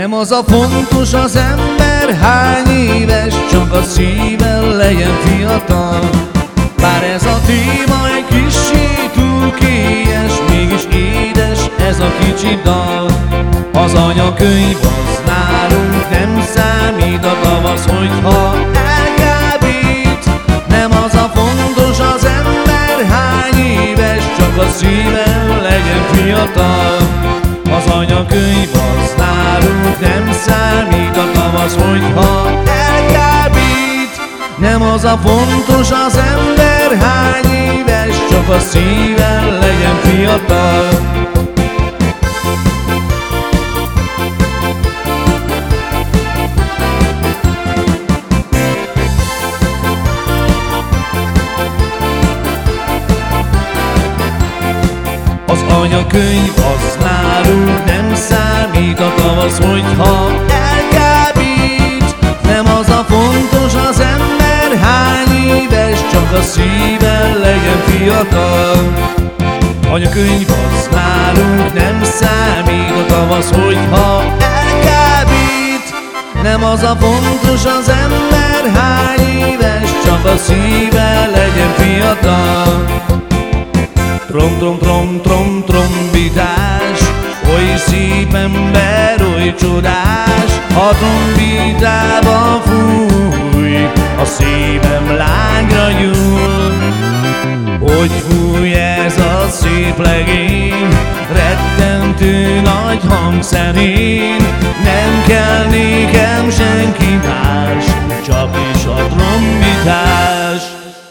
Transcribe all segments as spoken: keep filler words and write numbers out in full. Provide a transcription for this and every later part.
Nem az a fontos az ember hány éves, csak a szíve legyen fiatal. Bár ez a téma egy kissé túl kélyes, mégis édes ez a kicsi dal. Az anyakönyv az nálunk nem számít, a tavasz, hogyha elkábít. Nem az a fontos az ember hány éves, csak a szíve legyen fiatal. Az anyakönyv az nálunk nem számít, a tavasz, hogyha elkábít. Nem az a fontos az ember hány éves, csak a szíve legyen fiatal. Az anyakönyv az nálunk nem számít, a tavasz, hogyha elkábít. Nem az a fontos az ember hány éves, csak a szíve legyen fiatal. Anyakönyv az nálunk nem számít, a tavasz, hogyha elkábít. Nem az a fontos az ember hány éves, csak a szíve legyen fiatal. Trom, trom, trom, trom, trombitás, oly szép ember, oly csodás. A trombitában fúj, a szívem lángra gyúl. Hogy fúj ez a szép legény, rettentő nagy hangszerén. Nem kell nékem senki más, csak is a trombitás.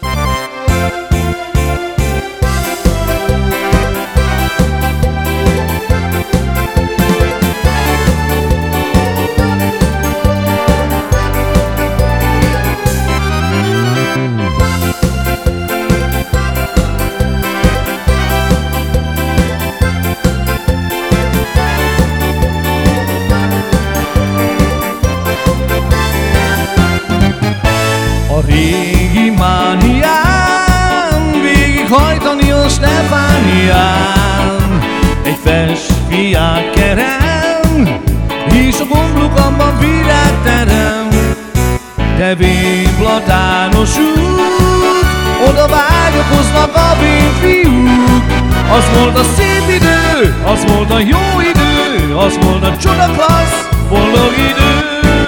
A régi mániám végighajtani a Stefánián. Egy festfiák kerem, és a gomblukamba virágterem. De végplatános út, oda vágyakoznak a vén-fiúk. Az volt a szép idő, az volt a jó idő, az volt a csodaklassz, boldog idő.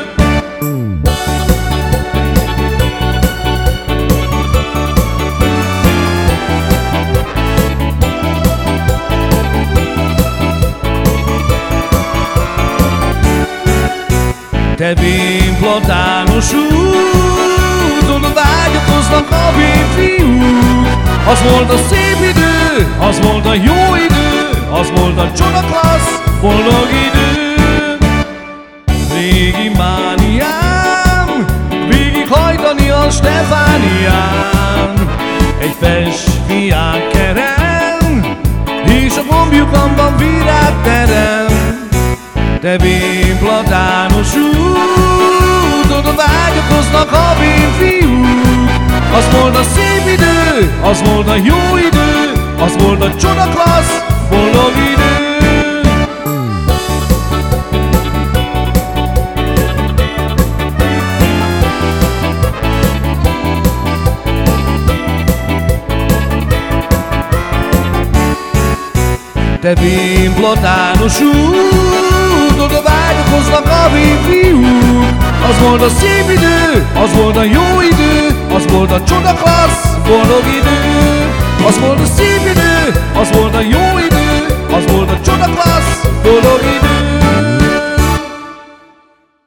Te vén-platános út, oda vágyakoznak a vén-fiúk. Az volt a szép idő, az volt a jó idő, az volt a csodaklassz, boldog idő. Régi mániám végighajtani a Stefánián. Egy festfiák kerem, és a gombjukamban virágterem. Te vén-platános út, oda vágyakoznak a vén-fiúk. Az volt a szép idő, az volt a jó idő, az volt a csodaklassz, boldog idő. Te vén-platános út, oda vágyakoznak a vén-fiúk. Az volt a szép idő, az volt a jó idő, az volt a csodaklassz, boldog idő. Az volt a szép idő,